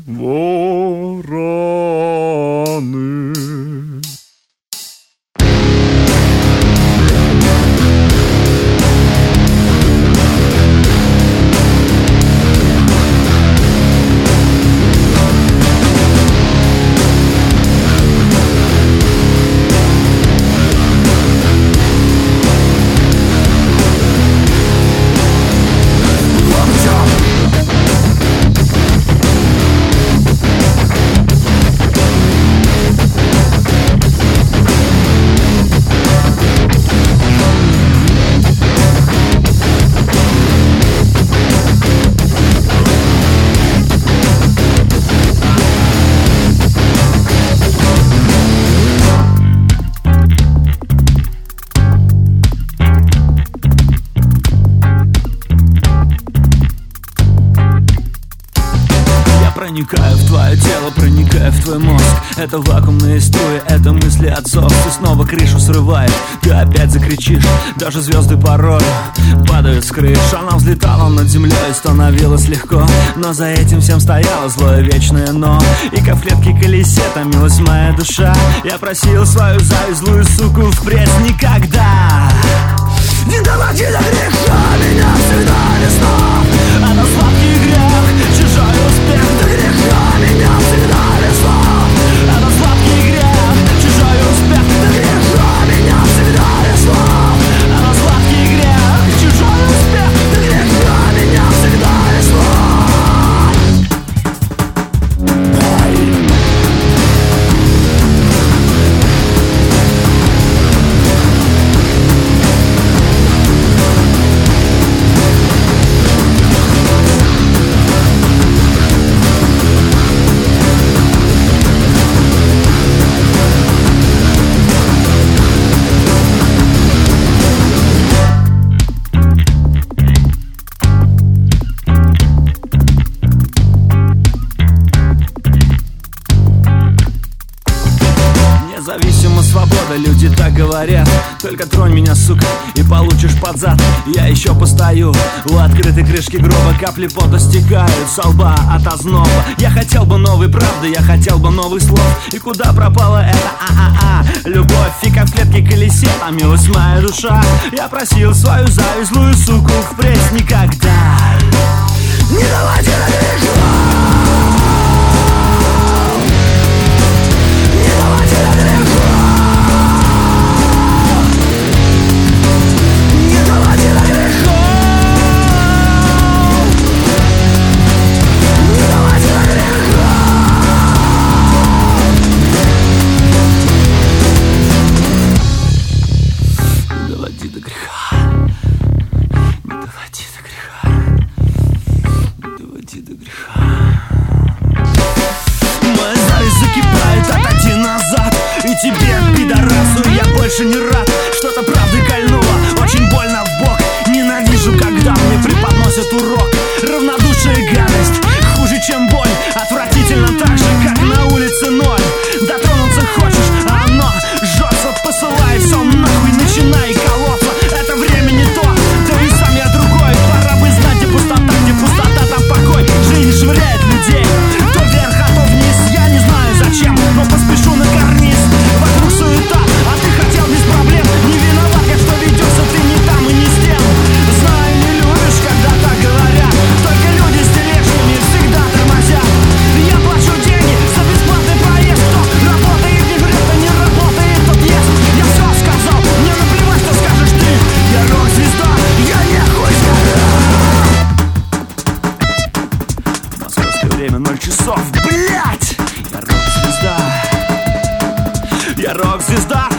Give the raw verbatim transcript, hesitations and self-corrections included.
вороны. Проникаю в твое тело, проникаю в твой мозг. Это вакуумные струи, это мысли отцов. Ты снова крышу срывает, ты опять закричишь. Даже звезды порой падают с крыш. Она взлетала над землей, становилось легко, но за этим всем стояло злое вечное но. И как в клетке колесе томилась моя душа. Я просил свою зависть, злую суку, впредь никогда не доводи до греха меня всегда весна. Это сладкий грех, чужой успех. До греха меня всегда весна. Это сладкий грех, чужой успех. До греха меня всегда весна. Это сладкий грех, чужой успех. До греха меня всегда весна. Независимо свобода, люди так говорят. Только тронь меня, сука, и получишь под зад. Я еще постою у открытой крышки гроба. Капли пота стекают со лба от озноба. Я хотел бы новой правды, я хотел бы новых слов. И куда пропала эта а-а-а любовь? И как в клетке колесе томилась моя душа. Я просил свою зависть, злую суку, впредь никогда не доводи до греха. Не доводи до греха. Не доводи до греха. Не доводи до греха. Не доводи до греха. Не доводи до греха. Не доводи до греха. Моя зависть закипает, отойди назад. И тебе, пидорасу, я больше не рад. Что-то правды кольнуло, очень больно в бок. Ненавижу, когда мне преподносят урок. Равнодушие, гадость, хуже, чем боль. Отвратительно так же, как на улице ноль. Дотронуться хочешь, а оно жжется. Посылай все нахуй, начинай колоться. Это время не то, да и сам я другой. Пора бы знать, где пустота, где пустота, там покой. Жизнь швыряет людей то вверх, а то вниз. Я не знаю зачем, но поспешу на карниз. Вокруг суета, а ты хотел без проблем. Не виноват я, что ведешься ты не там и не с тем. Знаю, не любишь, когда так говорят. Только люди с тележками всегда тормозят. Я плачу деньги за бесплатный проезд. Кто работает, не врет, а не работает, тот ест. Я все сказал, мне наплевать, что скажешь ты. Я рок-звезда, я не хуй скажу. Московское время ноль часов, блять. Я рок-звезда. Я рок-звезда.